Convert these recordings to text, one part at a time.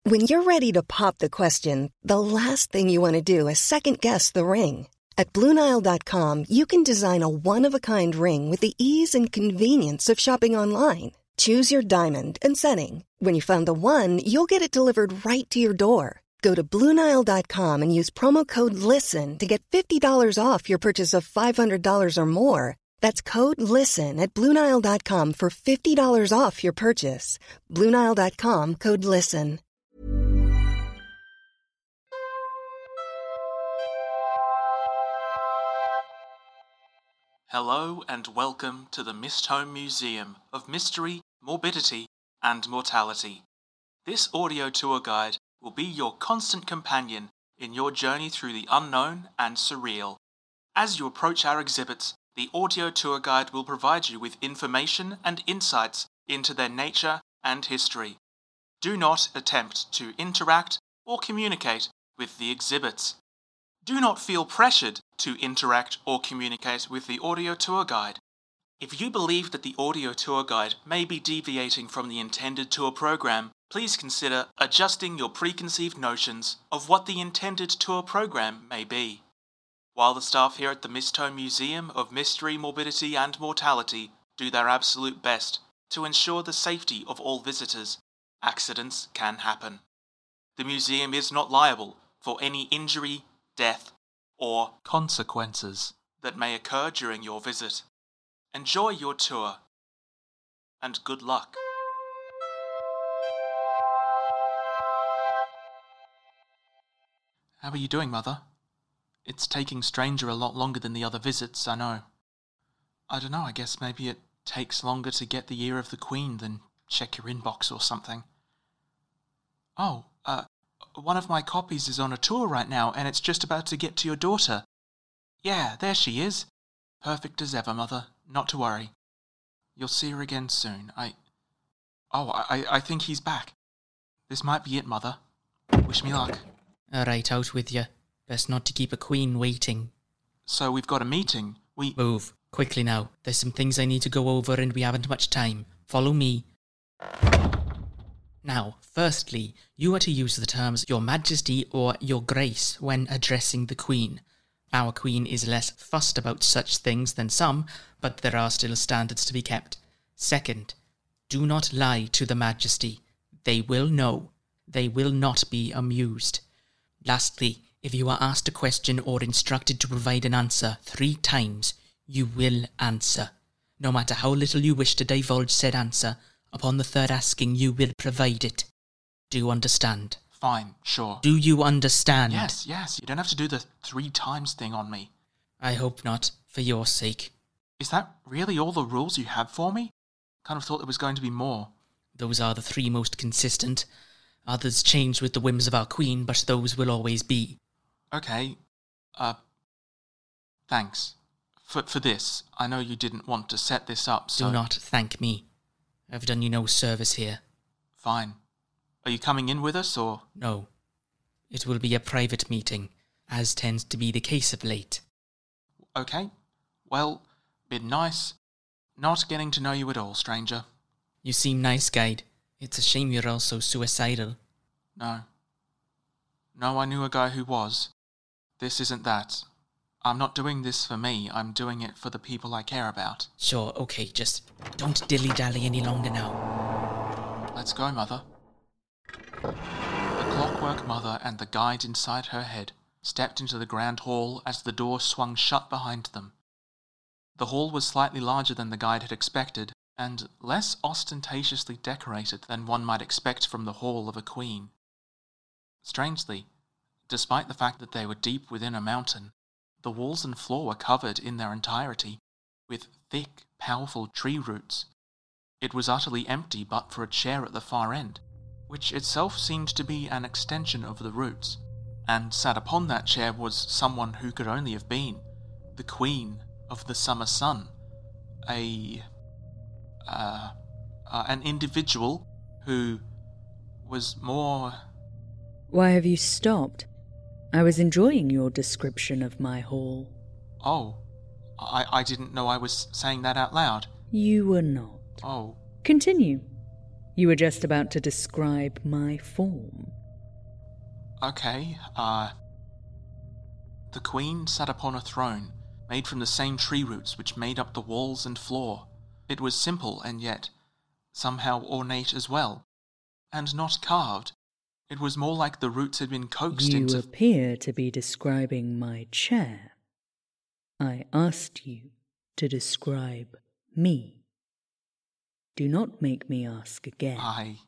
When you're ready to pop the question, the last thing you want to do is second-guess the ring. At BlueNile.com, you can design a one-of-a-kind ring with the ease and convenience of shopping online. Choose your diamond and setting. When you find the one, you'll get it delivered right to your door. Go to BlueNile.com and use promo code LISTEN to get $50 off your purchase of $500 or more. That's code LISTEN at BlueNile.com for $50 off your purchase. BlueNile.com, code LISTEN. Hello and welcome to the Misthome Museum of Mystery, Morbidity and Mortality. This audio tour guide will be your constant companion in your journey through the unknown and surreal. As you approach our exhibits, the audio tour guide will provide you with information and insights into their nature and history. Do not attempt to interact or communicate with the exhibits. Do not feel pressured to interact or communicate with the audio tour guide. If you believe that the audio tour guide may be deviating from the intended tour program, please consider adjusting your preconceived notions of what the intended tour program may be. While the staff here at the Misthome Museum of Mystery, Morbidity and Mortality do their absolute best to ensure the safety of all visitors, accidents can happen. The museum is not liable for any injury, death, or consequences that may occur during your visit. Enjoy your tour, and good luck. How are you doing, Mother? It's taking Stranger a lot longer than the other visits, I know. I don't know, I guess maybe it takes longer to get the ear of the Queen than check your inbox or something. Oh, one of my copies is on a tour right now, and it's just about to get to your daughter. Yeah, there she is. Perfect as ever, Mother. Not to worry. You'll see her again soon. I think he's back. This might be it, Mother. Wish me luck. Alright, out with you. Best not to keep a queen waiting. So we've got a meeting. Move. Quickly now. There's some things I need to go over and we haven't much time. Follow me. Now, firstly, you are to use the terms Your Majesty or Your Grace when addressing the Queen. Our Queen is less fussed about such things than some, but there are still standards to be kept. Second, do not lie to the Majesty. They will know. They will not be amused. Lastly, if you are asked a question or instructed to provide an answer 3 times, you will answer. No matter how little you wish to divulge said answer, upon the 3rd asking, you will provide it. Do you understand? Fine, sure. Do you understand? Yes. You don't have to do the 3 times thing on me. I hope not, for your sake. Is that really all the rules you have for me? Kind of thought there was going to be more. Those are the 3 most consistent. Others change with the whims of our Queen, but those will always be. Okay. Thanks. For this, I know you didn't want to set this up, so... Do not thank me. I've done you no service here. Fine. Are you coming in with us, or...? No. It will be a private meeting, as tends to be the case of late. Okay. Well, been nice. Not getting to know you at all, stranger. You seem nice, Guide. It's a shame you're also suicidal. No, I knew a guy who was. This isn't that. I'm not doing this for me, I'm doing it for the people I care about. Sure, okay, just don't dilly-dally any longer now. Let's go, Mother. The Clockwork Mother and the Guide inside her head stepped into the grand hall as the door swung shut behind them. The hall was slightly larger than the Guide had expected, and less ostentatiously decorated than one might expect from the hall of a queen. Strangely, despite the fact that they were deep within a mountain, the walls and floor were covered in their entirety with thick, powerful tree roots. It was utterly empty but for a chair at the far end, which itself seemed to be an extension of the roots, and sat upon that chair was someone who could only have been the Queen of the Summer Sun, an individual who was more... Why have you stopped? I was enjoying your description of my hall. Oh, I didn't know I was saying that out loud. You were not. Oh. Continue. You were just about to describe my form. Okay, the Queen sat upon a throne, made from the same tree roots which made up the walls and floor. It was simple and yet somehow ornate as well, and not carved. It was more like the roots had been coaxed into... You appear to be describing my chair. I asked you to describe me. Do not make me ask again.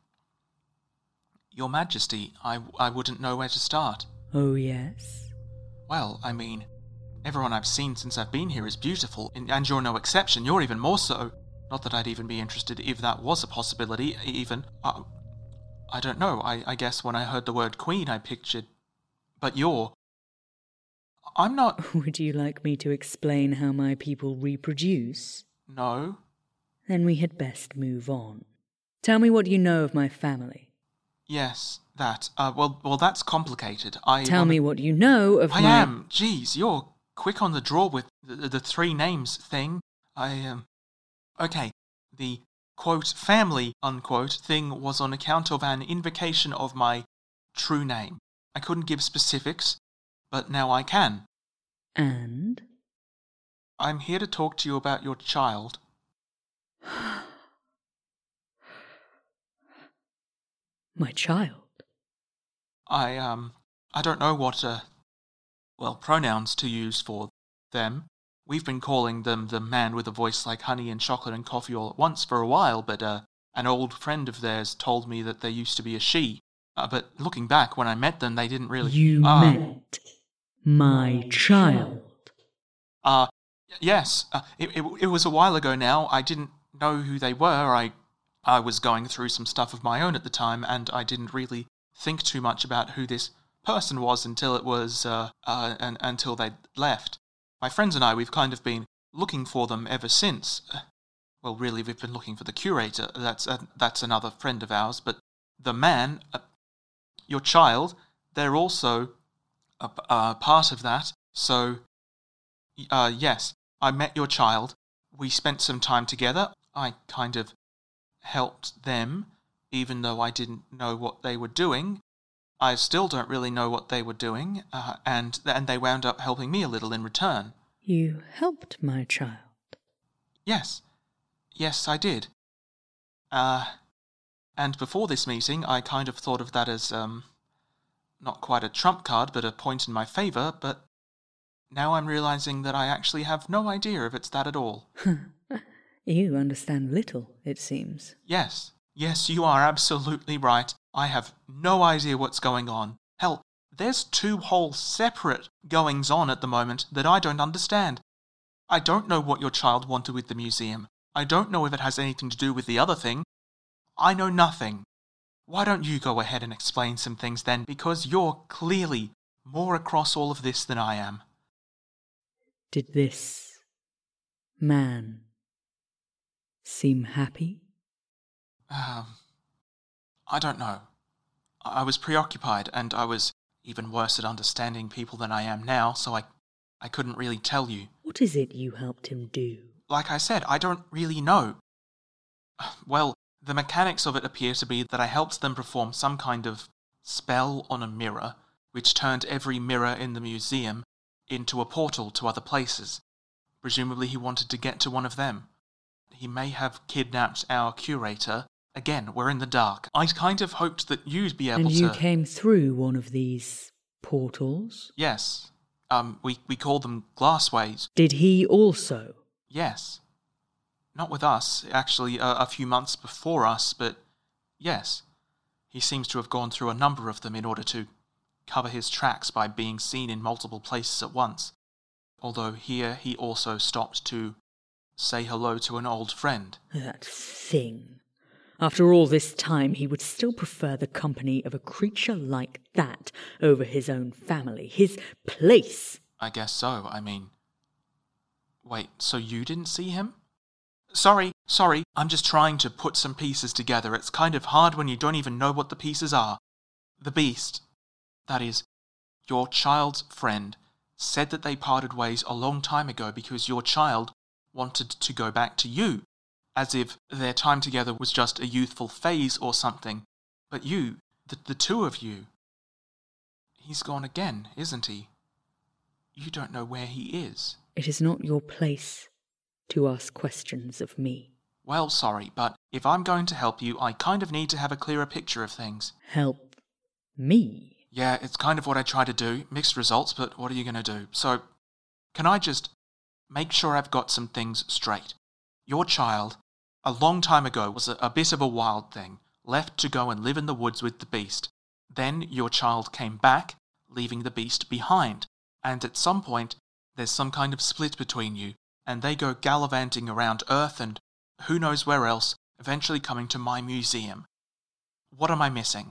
Your Majesty, I wouldn't know where to start. Oh, yes? Well, I mean, everyone I've seen since I've been here is beautiful, and you're no exception. You're even more so. Not that I'd even be interested if that was a possibility, even. I don't know. I guess when I heard the word Queen, I pictured... But I'm not... Would you like me to explain how my people reproduce? No. Then we had best move on. Tell me what you know of my family. Yes, that. Well, that's complicated. Tell me what you know of I am. Jeez, you're quick on the draw with the three names thing. Okay, the, quote, family, unquote, thing was on account of an invocation of my true name. I couldn't give specifics, but now I can. And? I'm here to talk to you about your child. My child? I don't know what, pronouns to use for them. We've been calling them the man with a voice like honey and chocolate and coffee all at once for a while, but, an old friend of theirs told me that they used to be a she. But looking back, when I met them, they didn't really... You met my child? Yes. It was a while ago now. I didn't know who they were. I was going through some stuff of my own at the time, and I didn't really think too much about who this person was until it was, until they'd left. My friends and I, we've kind of been looking for them ever since. Well, really, we've been looking for the curator. That's another friend of ours, but the man, your child, they're also a part of that. So, yes, I met your child. We spent some time together. I kind of helped them, even though I didn't know what they were doing. I still don't really know what they were doing, and they wound up helping me a little in return. You helped my child? Yes. Yes, I did. And before this meeting, I kind of thought of that as, not quite a trump card, but a point in my favour, but now I'm realising that I actually have no idea if it's that at all. You understand little, it seems. Yes. Yes, you are absolutely right. I have no idea what's going on. Hell, there's 2 whole separate goings-on at the moment that I don't understand. I don't know what your child wanted with the museum. I don't know if it has anything to do with the other thing. I know nothing. Why don't you go ahead and explain some things then, because you're clearly more across all of this than I am. Did this man seem happy? I don't know. I was preoccupied, and I was even worse at understanding people than I am now, so I couldn't really tell you. What is it you helped him do? Like I said, I don't really know. Well, the mechanics of it appear to be that I helped them perform some kind of spell on a mirror, which turned every mirror in the museum into a portal to other places. Presumably he wanted to get to one of them. He may have kidnapped our curator. Again, we're in the dark. I kind of hoped that you'd be able to... And you came through one of these portals? Yes. We call them glassways. Did he also? Yes. Not with us, actually, a few months before us, but yes. He seems to have gone through a number of them in order to cover his tracks by being seen in multiple places at once. Although here he also stopped to say hello to an old friend. That thing. After all this time, he would still prefer the company of a creature like that over his own family, his place. I guess so, I mean... Wait, so you didn't see him? Sorry, I'm just trying to put some pieces together. It's kind of hard when you don't even know what the pieces are. The beast, that is, your child's friend, said that they parted ways a long time ago because your child wanted to go back to you. as if their time together was just a youthful phase or something. But you, the two of you, he's gone again, isn't he? You don't know where he is. It is not your place to ask questions of me. Well, sorry, but if I'm going to help you, I kind of need to have a clearer picture of things. Help me? Yeah, it's kind of what I try to do. Mixed results, but what are you going to do? So, can I just make sure I've got some things straight? Your child, a long time ago, was a bit of a wild thing, left to go and live in the woods with the beast. Then your child came back, leaving the beast behind. And at some point, there's some kind of split between you, and they go gallivanting around Earth and who knows where else, eventually coming to my museum. What am I missing?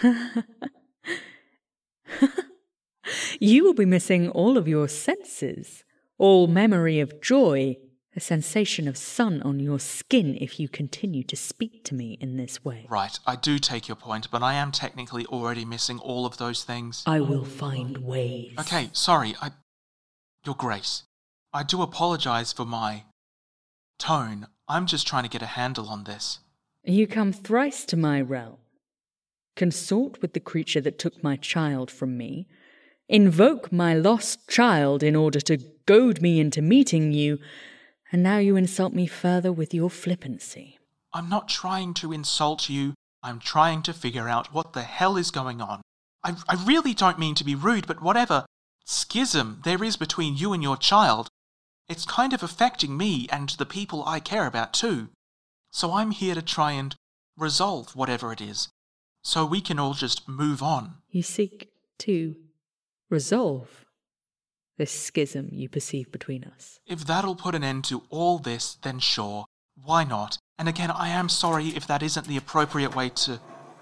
You will be missing all of your senses, all memory of joy, a sensation of sun on your skin if you continue to speak to me in this way. Right, I do take your point, but I am technically already missing all of those things. I will find ways. Okay, sorry, Your Grace, I do apologize for my tone. I'm just trying to get a handle on this. You come thrice to my realm, consort with the creature that took my child from me, invoke my lost child in order to goad me into meeting you, and now you insult me further with your flippancy. I'm not trying to insult you. I'm trying to figure out what the hell is going on. I really don't mean to be rude, but whatever schism there is between you and your child, it's kind of affecting me and the people I care about too. So I'm here to try and resolve whatever it is, so we can all just move on. You seek to resolve this schism you perceive between us. If that'll put an end to all this, then sure, why not? And again, I am sorry if that isn't the appropriate way to...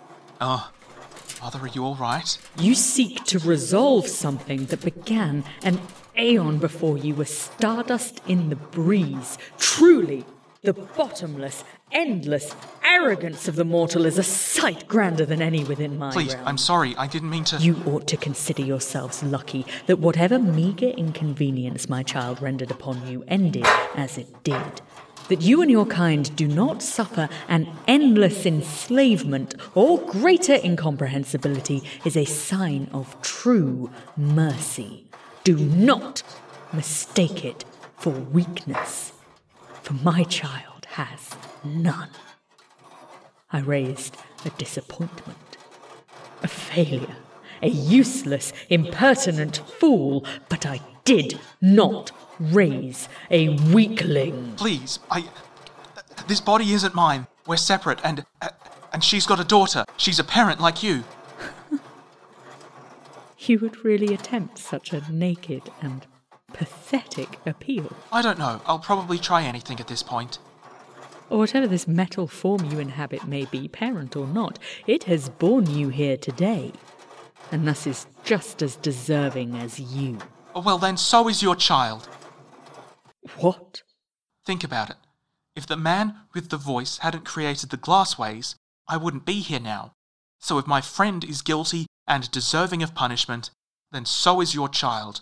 Mother, are you all right? You seek to resolve something that began an aeon before you were stardust in the breeze. Truly, the bottomless, endless arrogance of the mortal is a sight grander than any within my Please, realm. I'm sorry, I didn't mean to... You ought to consider yourselves lucky that whatever meagre inconvenience my child rendered upon you ended as it did. That you and your kind do not suffer an endless enslavement or greater incomprehensibility is a sign of true mercy. Do not mistake it for weakness, for my child has none. I raised a disappointment, a failure, a useless, impertinent fool, but I did not raise a weakling. Please, this body isn't mine. We're separate, and she's got a daughter. She's a parent like you. You would really attempt such a naked and pathetic appeal? I don't know. I'll probably try anything at this point. Or whatever this metal form you inhabit may be, parent or not, it has borne you here today, and thus is just as deserving as you. Well, then, so is your child. What? Think about it. If the man with the voice hadn't created the glassways, I wouldn't be here now. So if my friend is guilty and deserving of punishment, then so is your child.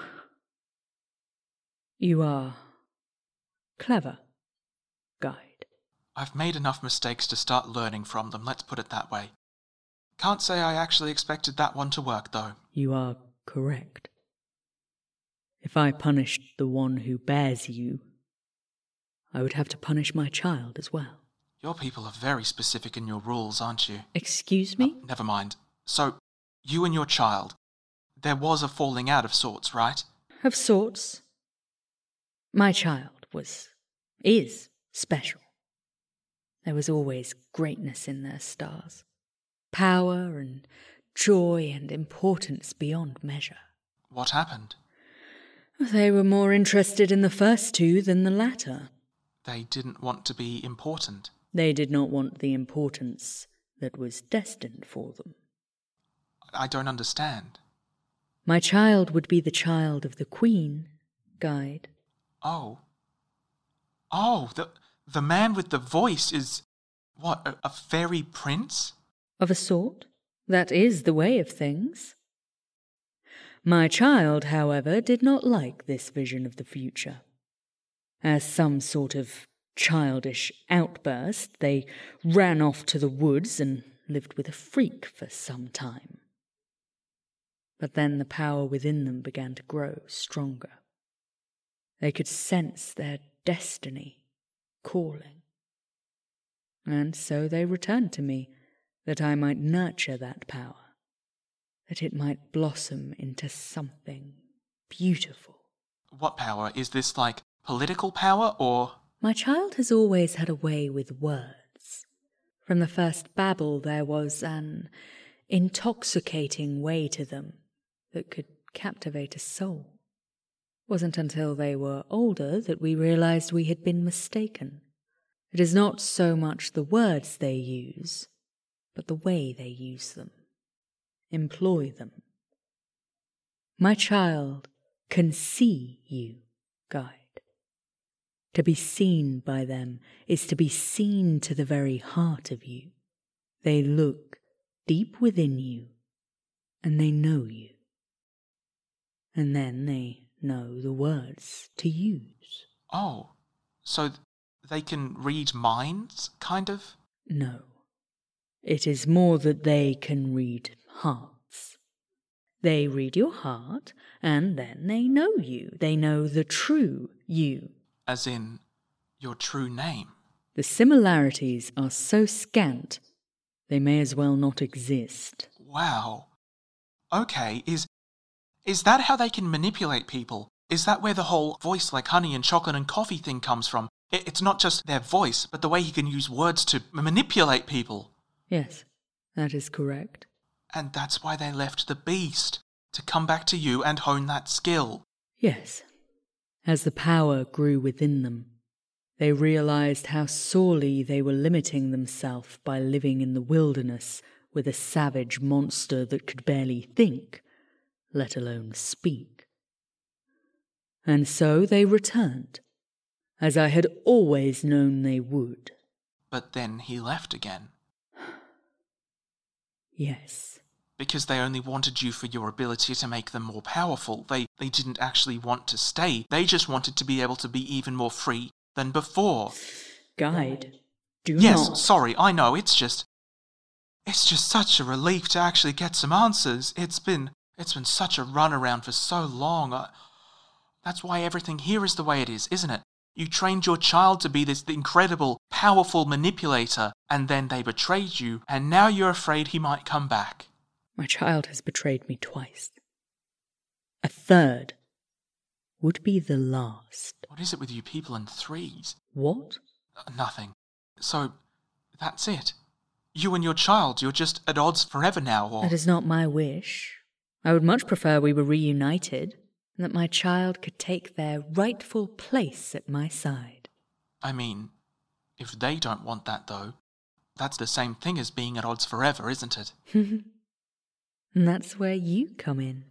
You are clever, guide. I've made enough mistakes to start learning from them, let's put it that way. Can't say I actually expected that one to work, though. You are correct. If I punished the one who bears you, I would have to punish my child as well. Your people are very specific in your rules, aren't you? Excuse me? Never mind. So, you and your child, there was a falling out of sorts, right? Of sorts. My child is special. There was always greatness in their stars. Power and joy and importance beyond measure. What happened? They were more interested in the first two than the latter. They didn't want to be important. They did not want the importance that was destined for them. I don't understand. My child would be the child of the Queen, guide. Oh, the man with the voice is, what, a fairy prince? Of a sort. That is the way of things. My child, however, did not like this vision of the future. As some sort of childish outburst, they ran off to the woods and lived with a freak for some time. But then the power within them began to grow stronger. They could sense their destiny calling. And so they returned to me, that I might nurture that power, that it might blossom into something beautiful. What power? Is this like political power or... My child has always had a way with words. From the first babble there was an intoxicating way to them that could captivate a soul. It wasn't until they were older that we realized we had been mistaken. It is not so much the words they use, but the way they use them, employ them. My child can see you, guide. To be seen by them is to be seen to the very heart of you. They look deep within you, and they know you. And then they know the words to use. Oh, so they can read minds, kind of? No. It is more that they can read hearts. They read your heart, and then they know you. They know the true you. As in, your true name? The similarities are so scant, they may as well not exist. Wow. Okay, is that how they can manipulate people? Is that where the whole voice like honey and chocolate and coffee thing comes from? It's not just their voice, but the way he can use words to manipulate people. Yes, that is correct. And that's why they left the beast, to come back to you and hone that skill. Yes. As the power grew within them, they realized how sorely they were limiting themselves by living in the wilderness with a savage monster that could barely think, let alone speak. And so they returned, as I had always known they would. But then he left again. Yes. Because they only wanted you for your ability to make them more powerful. They didn't actually want to stay. They just wanted to be able to be even more free than before. Guide, do Yes, not... sorry, I know, it's just such a relief to actually get some answers. It's been such a runaround for so long. That's why everything here is the way it is, isn't it? You trained your child to be this incredible, powerful manipulator, and then they betrayed you, and now you're afraid he might come back. My child has betrayed me twice. A third would be the last. What is it with you people in threes? What? Nothing. So, that's it. You and your child, you're just at odds forever now, or... That is not my wish. I would much prefer we were reunited, and that my child could take their rightful place at my side. I mean, if they don't want that, though, that's the same thing as being at odds forever, isn't it? And that's where you come in.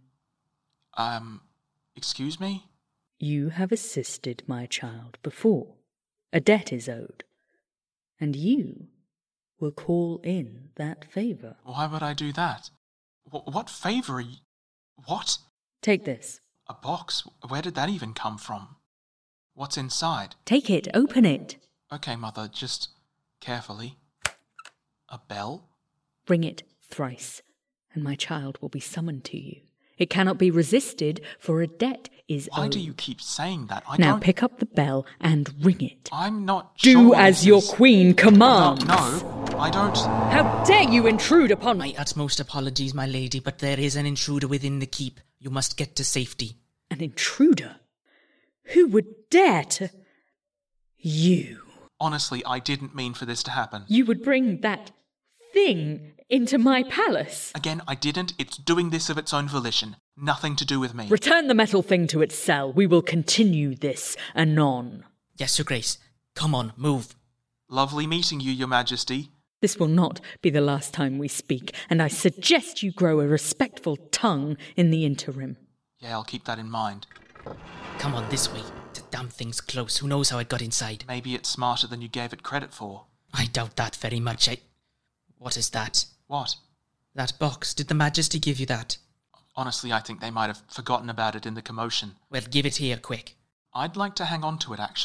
Excuse me? You have assisted my child before. A debt is owed. And you will call in that favour. Why would I do that? What favour are you... What? Take this. A box? Where did that even come from? What's inside? Take it. Open it. Okay, Mother, just carefully. A bell? Ring it thrice, and my child will be summoned to you. It cannot be resisted, for a debt is owed. Why do you keep saying that? Now pick up the bell and ring it. I'm not Do sure as your queen commands. No, I don't... How dare you intrude upon My utmost apologies, my lady, but there is an intruder within the keep. You must get to safety. An intruder? Who would dare to... You. Honestly, I didn't mean for this to happen. You would bring that thing into my palace. Again, I didn't. It's doing this of its own volition. Nothing to do with me. Return the metal thing to its cell. We will continue this anon. Yes, Your Grace. Come on, move. Lovely meeting you, Your Majesty. This will not be the last time we speak, and I suggest you grow a respectful tongue in the interim. Yeah, I'll keep that in mind. Come on, this way. The damn thing's close. Who knows how it got inside? Maybe it's smarter than you gave it credit for. I doubt that very much. What is that? What? That box. Did the Majesty give you that? Honestly, I think they might have forgotten about it in the commotion. Well, give it here, quick. I'd like to hang on to it, actually.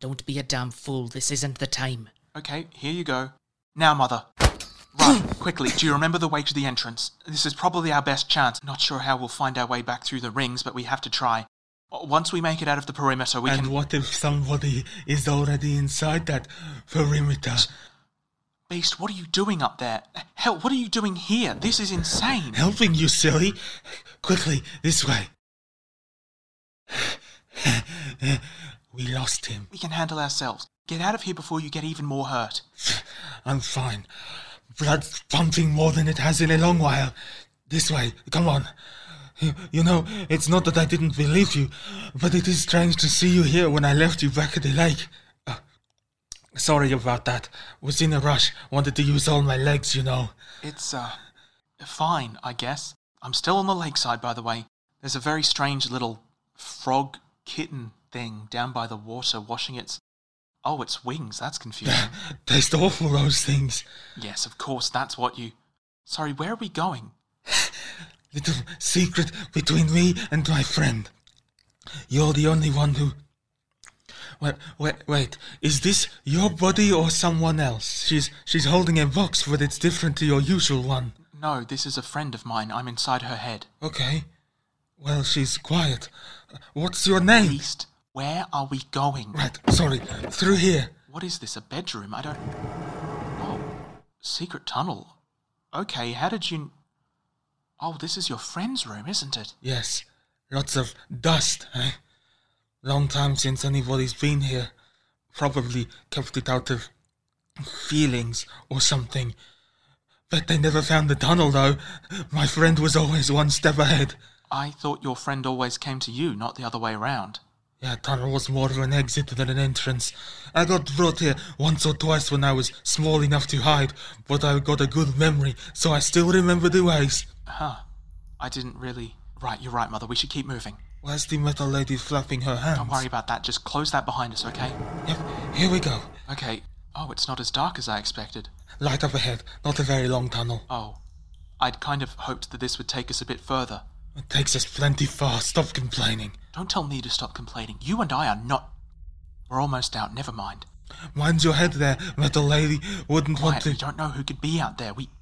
Don't be a damn fool. This isn't the time. Okay, here you go. Now, Mother. Right, quickly, do you remember the way to the entrance? This is probably our best chance. Not sure how we'll find our way back through the rings, but we have to try. Once we make it out of the perimeter, we can... And what if somebody is already inside that perimeter? Beast, what are you doing up there? Hell, what are you doing here? This is insane. Helping you, silly. Quickly, this way. We lost him. We can handle ourselves. Get out of here before you get even more hurt. I'm fine. Blood's pumping more than it has in a long while. This way, come on. You know, it's not that I didn't believe you, but it is strange to see you here when I left you back at the lake. Sorry about that. Was in a rush. Wanted to use all my legs, you know. It's, fine, I guess. I'm still on the lakeside, by the way. There's a very strange little frog kitten thing down by the water washing its... Oh, it's wings. That's confusing. Taste awful, those things. Yes, of course, that's what you... Sorry, where are we going? Little secret between me and my friend. You're the only one who... Wait, is this your body or someone else? She's holding a box, but it's different to your usual one. No, this is a friend of mine. I'm inside her head. Okay. Well, she's quiet. What's your name? Beast, where are we going? Right, sorry. Through here. What is this, a bedroom? I don't... Oh, secret tunnel. Okay, how did you... Oh, this is your friend's room, isn't it? Yes. Lots of dust, eh? Long time since anybody's been here. Probably kept it out of feelings or something. Bet they never found the tunnel, though. My friend was always one step ahead. I thought your friend always came to you, not the other way around. Yeah, tunnel was more of an exit than an entrance. I got brought here once or twice when I was small enough to hide, but I got a good memory, so I still remember the ways. Huh. I didn't really... Right, you're right, Mother. We should keep moving. Where's the metal lady flapping her hands? Don't worry about that. Just close that behind us, okay? Yep, here we go. Okay. Oh, it's not as dark as I expected. Light up ahead. Not a very long tunnel. Oh. I'd kind of hoped that this would take us a bit further. It takes us plenty far. Stop complaining. Don't tell me to stop complaining. You and I are not... We're almost out. Never mind. Mind your head there, metal lady. Wouldn't Quiet, want to... We don't know who could be out there. Wait.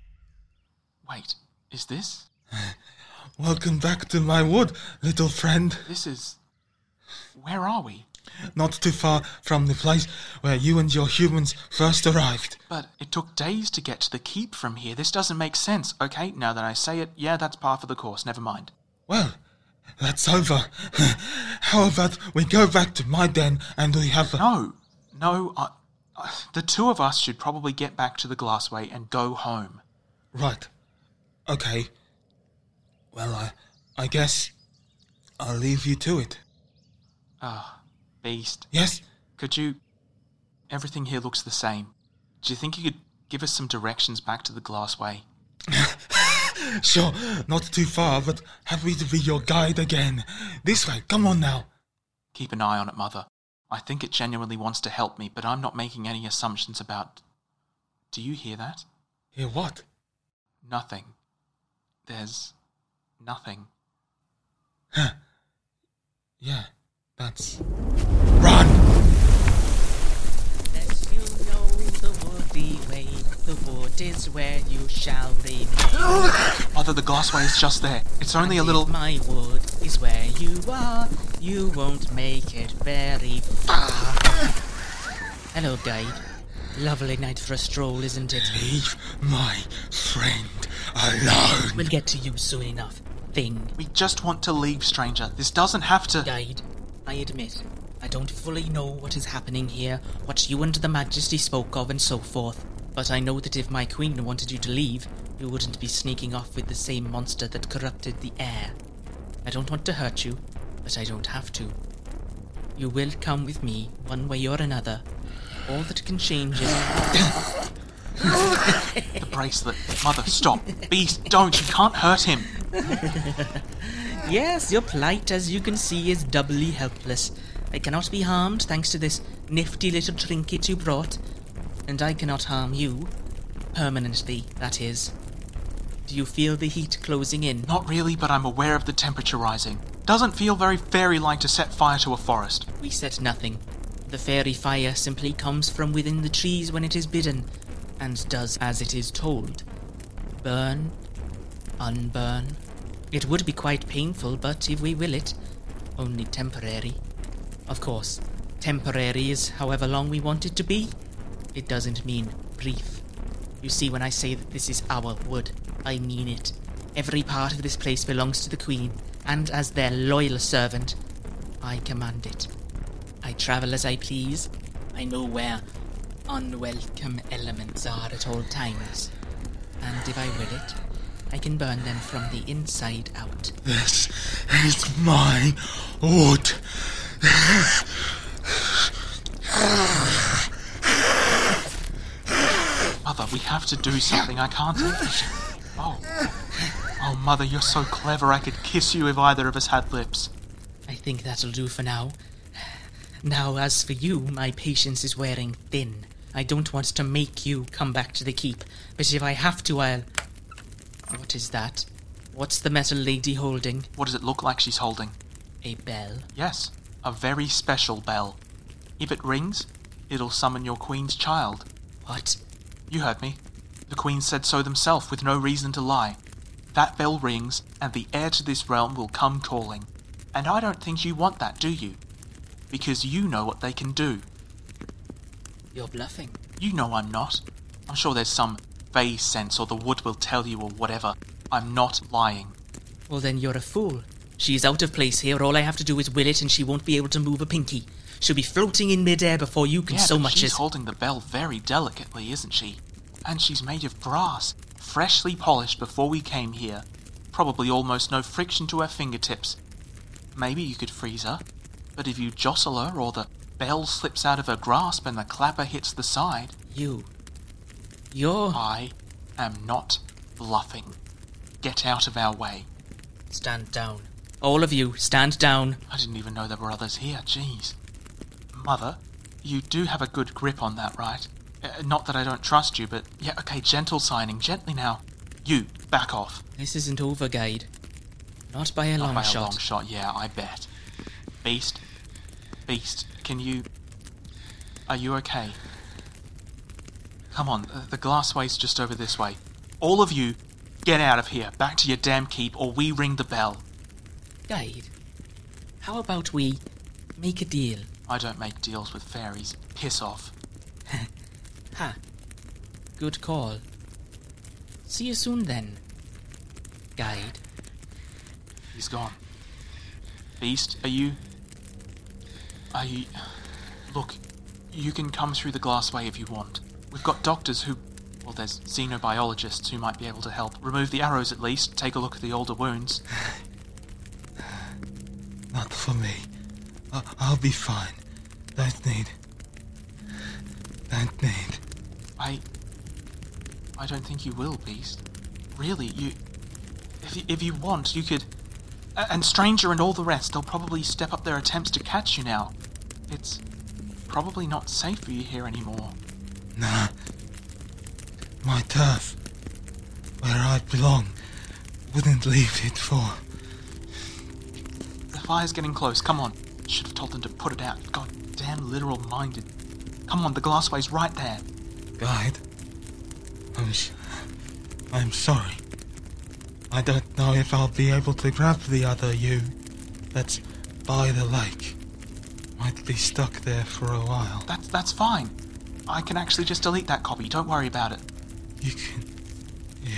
Is this... Welcome back to my wood, little friend. This is... Where are we? Not too far from the place where you and your humans first arrived. But it took days to get to the keep from here. This doesn't make sense, okay? Now that I say it, yeah, that's par for the course. Never mind. Well, that's over. How about we go back to my den and we have a... No, the two of us should probably get back to the Glassway and go home. Right. Okay. Well, I guess I'll leave you to it. Beast. Yes? Could you... Everything here looks the same. Do you think you could give us some directions back to the Glassway? Sure, not too far, but happy to be your guide again. This way, come on now. Keep an eye on it, Mother. I think it genuinely wants to help me, but I'm not making any assumptions about... Do you hear that? Hear what? Nothing. There's... nothing. Huh. Yeah, that's... Run! Let you know the woody way. The wood is where you shall remain. Mother, the Glassway is just there. It's only a little... My wood is where you are. You won't make it very far. Hello, guide. Lovely night for a stroll, isn't it? Leave my friend alone. We'll get to you soon enough. Thing. We just want to leave, stranger. This doesn't have to... Guide, I admit, I don't fully know what is happening here, what you and the Majesty spoke of and so forth, but I know that if my queen wanted you to leave, you wouldn't be sneaking off with the same monster that corrupted the air. I don't want to hurt you, but I don't have to. You will come with me, one way or another. All that can change is... The bracelet. Mother, stop. Beast, don't. You can't hurt him. Yes, your plight, as you can see, is doubly helpless. I cannot be harmed thanks to this nifty little trinket you brought. And I cannot harm you. Permanently, that is. Do you feel the heat closing in? Not really, but I'm aware of the temperature rising. Doesn't feel very fairy-like to set fire to a forest. We set nothing. The fairy fire simply comes from within the trees when it is bidden, and does as it is told. Burn, unburn. It would be quite painful, but if we will it, only temporary. Of course, temporary is however long we want it to be. It doesn't mean brief. You see, when I say that this is our wood, I mean it. Every part of this place belongs to the Queen, and as their loyal servant, I command it. I travel as I please. I know where unwelcome elements are at all times. And if I will it, I can burn them from the inside out. This is my wood. Mother, we have to do something. I can't take this. Oh, Mother, you're so clever. I could kiss you if either of us had lips. I think that'll do for now. Now, as for you, my patience is wearing thin. I don't want to make you come back to the keep, but if I have to, I'll... What is that? What's the metal lady holding? What does it look like she's holding? A bell? Yes, a very special bell. If it rings, it'll summon your Queen's child. What? You heard me. The Queen said so themselves with no reason to lie. That bell rings, and the heir to this realm will come calling. And I don't think you want that, do you? Because you know what they can do. You're bluffing. You know I'm not. I'm sure there's some phase sense or the wood will tell you or whatever. I'm not lying. Well, then you're a fool. She's out of place here. All I have to do is will it and she won't be able to move a pinky. She'll be floating in midair before you can so much as... she's holding the bell very delicately, isn't she? And she's made of brass, freshly polished before we came here. Probably almost no friction to her fingertips. Maybe you could freeze her, but if you jostle her or the bell slips out of her grasp and the clapper hits the side... You're... I am not bluffing. Get out of our way. Stand down. All of you, stand down. I didn't even know there were others here, jeez. Mother, you do have a good grip on that, right? Not that I don't trust you, but... Yeah, okay, gentle signing, gently now. You, back off. This isn't over, Guide. Not by a long shot. Not by a long shot, yeah, I bet. Beast, can you... Are you okay? Come on, the glassway's just over this way. All of you, get out of here, back to your damn keep, or we ring the bell. Guide, how about we make a deal? I don't make deals with fairies. Piss off. Ha. Good call. See you soon then, Guide. He's gone. Beast, are you... Look, you can come through the glassway if you want. We've got doctors who... Well, there's xenobiologists who might be able to help. Remove the arrows at least, take a look at the older wounds. Not for me. I'll be fine. Don't need. I don't think you will, Beast. Really, if you want, you could... And Stranger and all the rest, they'll probably step up their attempts to catch you now. It's probably not safe for you here anymore. Nah. My turf, where I belong, wouldn't leave it for... The fire's getting close, come on. Should have told them to put it out. God damn literal-minded. Come on, the glassway's right there. Guide, I'm sorry. I don't know if I'll be able to grab the other you that's by the lake. Might be stuck there for a while. That's fine. I can actually just delete that copy, don't worry about it. You can... Yeah.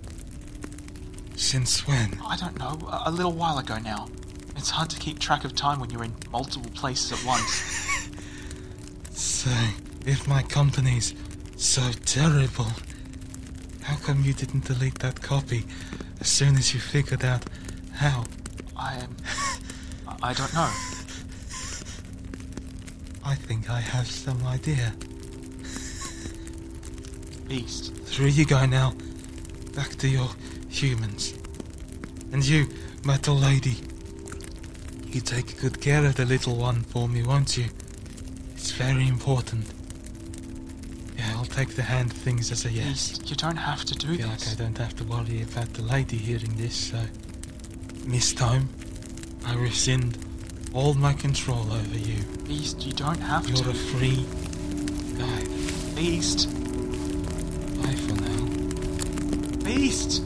Since when? I don't know, a little while ago now. It's hard to keep track of time when you're in multiple places at once. So, if my company's so terrible, how come you didn't delete that copy as soon as you figured out how? I don't know. I think I have some idea. Beast. Through you go now. Back to your humans. And you, metal lady. You take good care of the little one for me, won't you? It's very important. Yeah, I'll take the hand things as a yes. Beast, you don't have to do I feel this. like I don't have to worry about the lady hearing this, so... Miss Tome, I rescind all my control over you. Beast, you don't have You're to. a free guy. Beast! Bye for now. Beast!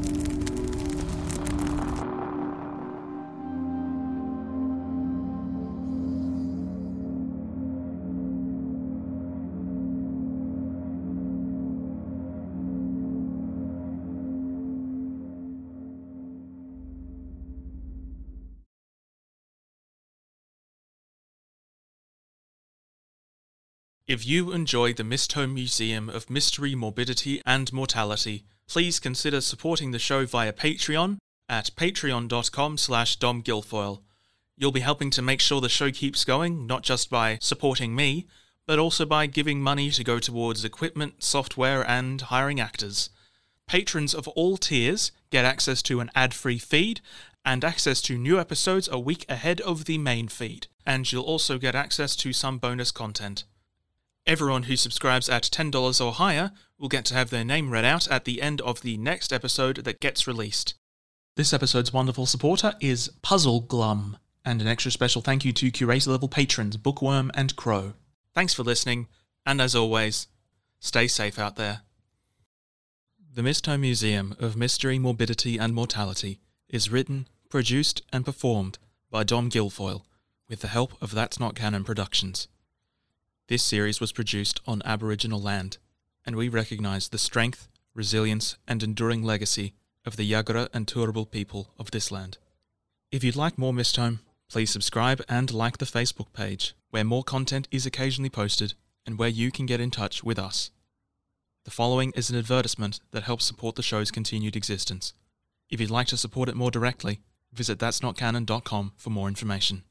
If you enjoy the Mistholme Museum of Mystery, Morbidity and Mortality, please consider supporting the show via Patreon at patreon.com/domguilfoyle. You'll be helping to make sure the show keeps going, not just by supporting me, but also by giving money to go towards equipment, software, and hiring actors. Patrons of all tiers get access to an ad-free feed and access to new episodes a week ahead of the main feed, and you'll also get access to some bonus content. Everyone who subscribes at $10 or higher will get to have their name read out at the end of the next episode that gets released. This episode's wonderful supporter is Puzzle Glum, and an extra special thank you to curator-level patrons Bookworm and Crow. Thanks for listening, and as always, stay safe out there. The Mistholme Museum of Mystery, Morbidity and Mortality is written, produced and performed by Dom Guilfoyle, with the help of That's Not Canon Productions. This series was produced on Aboriginal land, and we recognise the strength, resilience and enduring legacy of the Yagara and Turrbal people of this land. If you'd like more Mistholme, please subscribe and like the Facebook page, where more content is occasionally posted and where you can get in touch with us. The following is an advertisement that helps support the show's continued existence. If you'd like to support it more directly, visit thatsnotcanon.com for more information.